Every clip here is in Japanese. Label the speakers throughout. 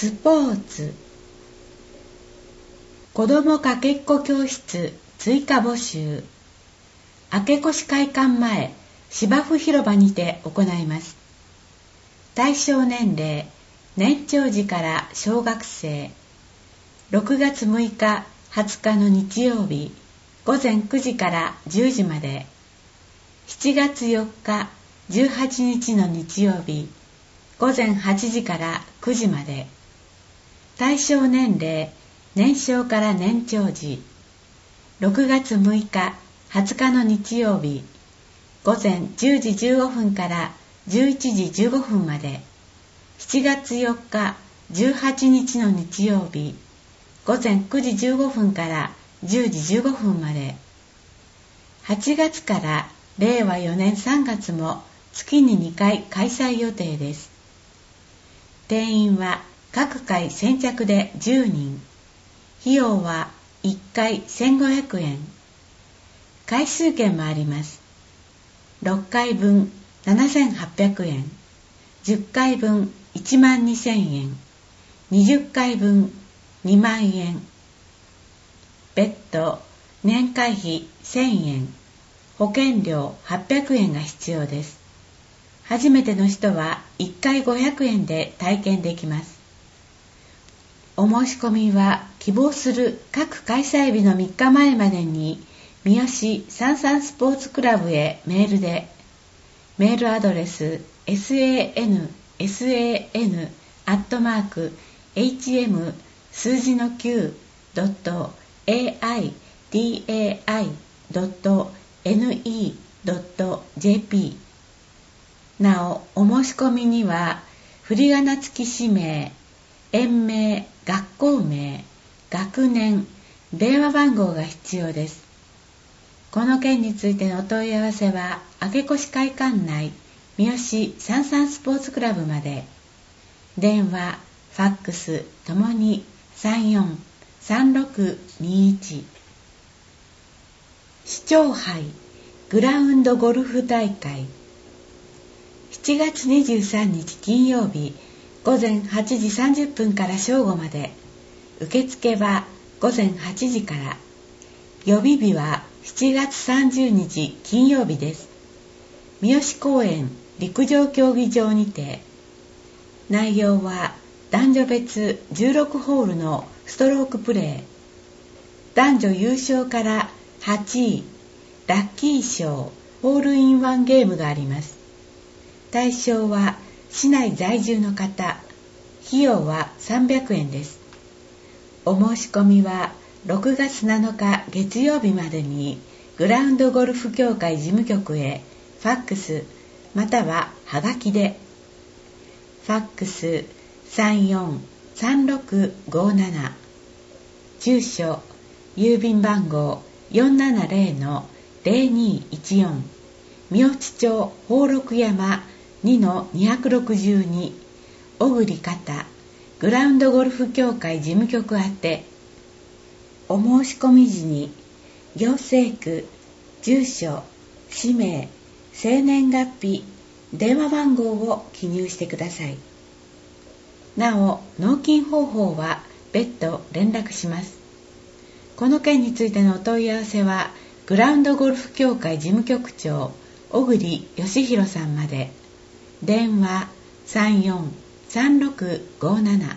Speaker 1: スポーツ。子どもかけっこ教室追加募集。明越会館前芝生広場にて行います。対象年齢年長児から小学生。6月6日20日の日曜日午前9時から10時まで。7月4日18日の日曜日午前8時から9時まで。対象年齢年少から年長児。6月6日20日の日曜日午前10時15分から11時15分まで。7月4日18日の日曜日午前9時15分から10時15分まで。8月から令和4年3月も月に2回開催予定です。定員は各回先着で10人。費用は1回1500円。回数券もあります。6回分7800円。10回分12000円。20回分2万円。別途年会費1000円。保険料800円が必要です。初めての人は1回500円で体験できます。お申し込みは希望する各開催日の3日前までに三好サンサンスポーツクラブへメールで。メールアドレス san@hm-9.aidai.jp ne.jp。 なお、お申し込みには振り仮名付き氏名、園名、学校名、学年、電話番号が必要です。この件についてのお問い合わせは明越会館内三好サンサンスポーツクラブまで。電話、ファックスともに343621。市長杯グラウンドゴルフ大会。7月23日金曜日午前8時30分から正午まで。受付は午前8時から。予備日は7月30日金曜日です。三好公園陸上競技場にて。内容は男女別16ホールのストロークプレー。男女優勝から8位、ラッキー賞、ホールインワンゲームがあります。対象は市内在住の方。費用は300円です。お申し込みは6月7日月曜日までにグラウンドゴルフ協会事務局へファックスまたははがきで。ファックス343657。住所郵便番号470-0214 三落町宝禄山 2-262 小栗方グラウンドゴルフ協会事務局宛て。お申し込み時に行政区、住所、氏名、生年月日、電話番号を記入してください。なお、納金方法は別途連絡します。この件についてのお問い合わせはグラウンドゴルフ協会事務局長小栗義弘さんまで。電話343657。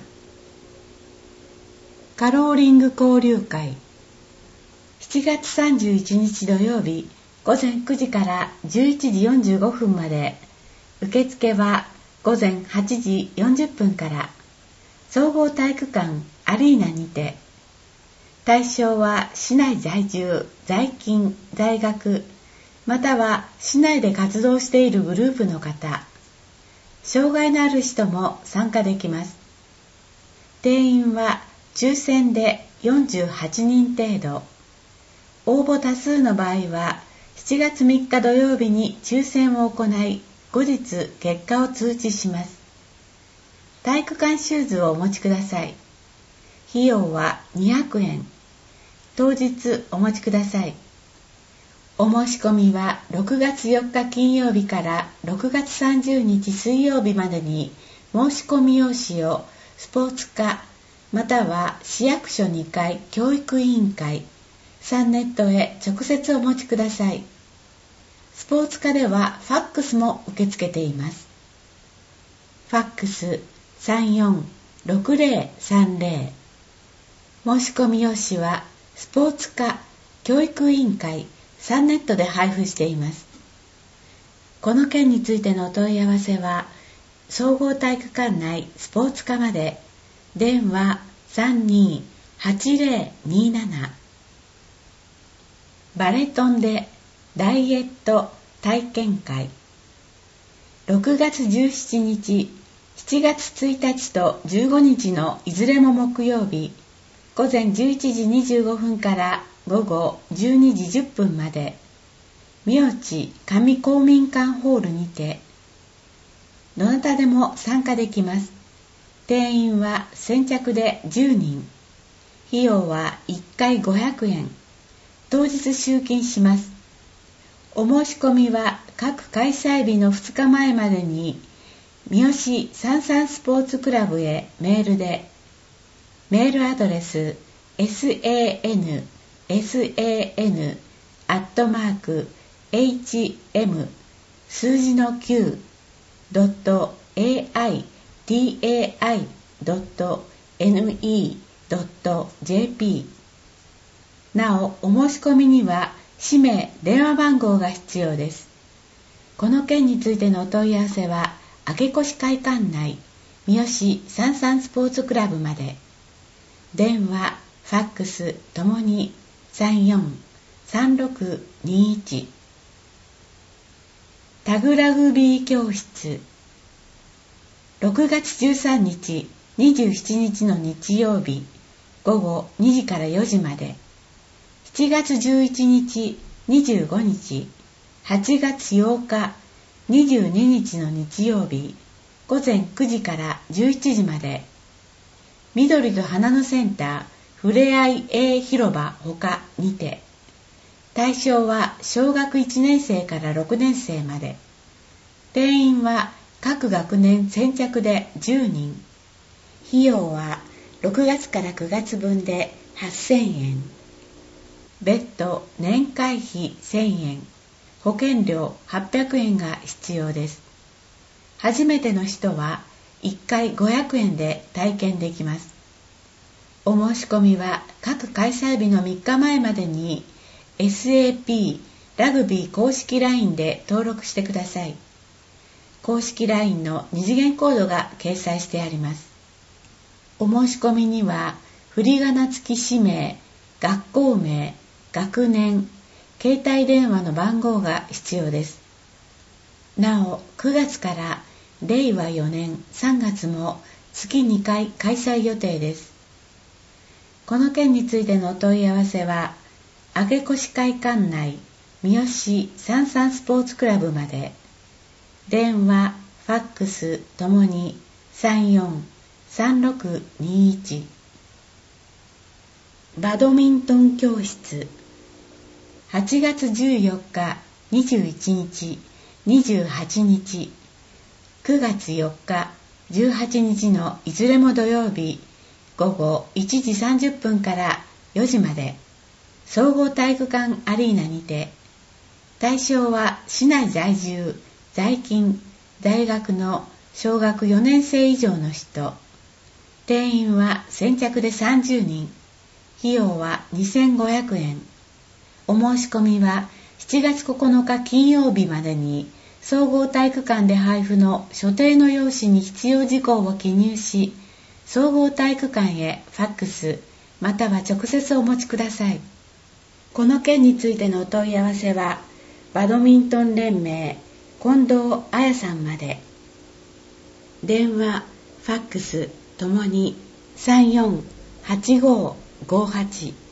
Speaker 1: カローリング交流会。7月31日土曜日午前9時から11時45分まで。受付は午前8時40分から。総合体育館アリーナにて。対象は市内在住、在勤、在学、または市内で活動しているグループの方。障害のある人も参加できます。定員は抽選で48人程度。応募多数の場合は7月3日土曜日に抽選を行い、後日結果を通知します。体育館シューズをお持ちください。費用は200円。当日お持ちください。お申し込みは6月4日金曜日から6月30日水曜日までに申し込み用紙をスポーツ課または市役所2階教育委員会サンネットへ直接お持ちください。スポーツ課ではファックスも受け付けています。ファックス346030。申し込み用紙はスポーツ課教育委員会サンネットで配布しています。この件についてのお問い合わせは総合体育館内スポーツ課まで。電話328027。バレトンでダイエット体験会。6月17日、7月1日と15日のいずれも木曜日、午前11時25分から午後12時10分まで、名地上公民館ホールにて、どなたでも参加できます。定員は先着で10人。費用は1回500円。当日集金します。お申し込みは各開催日の2日前までに、三好サンサンスポーツクラブへメールで、メールアドレス san@hm 数字の 9.aitai.ne.jp。 なお、お申し込みには氏名、電話番号が必要です。この件についてのお問い合わせは明越会館内三好サンサンスポーツクラブまで。電話、ファックスともに343621。タグラグビー教室。6月13日27日の日曜日午後2時から4時まで。7月11日25日、8月8日22日の日曜日午前9時から11時まで。緑と花のセンターふれあい A 広場ほかにて。対象は小学1年生から6年生まで。定員は各学年先着で10人。費用は6月から9月分で8000円。別途年会費1000円、保険料800円が必要です。初めての人は1回500円で体験できます。お申し込みは各開催日の3日前までに SAP ラグビー公式 LINE で登録してください。公式 LINE の2次元コードが掲載してあります。お申し込みには振り仮名付き氏名、学校名、学年、携帯電話の番号が必要です。なお、9月から令和4年3月も月2回開催予定です。この件についてのお問い合わせは、明越会館内三好サンサンスポーツクラブまで。電話、ファックスともに343621。バドミントン教室。8月14日、21日、28日、9月4日、18日のいずれも土曜日、午後1時30分から4時まで、総合体育館アリーナにて。対象は市内在住、在勤、在学の小学4年生以上の人。定員は先着で30人。費用は2500円。お申し込みは7月9日金曜日までに総合体育館で配布の所定の用紙に必要事項を記入し、総合体育館へファックスまたは直接お持ちください。この件についてのお問い合わせはバドミントン連盟近藤彩さんまで。電話、ファックスともに348558。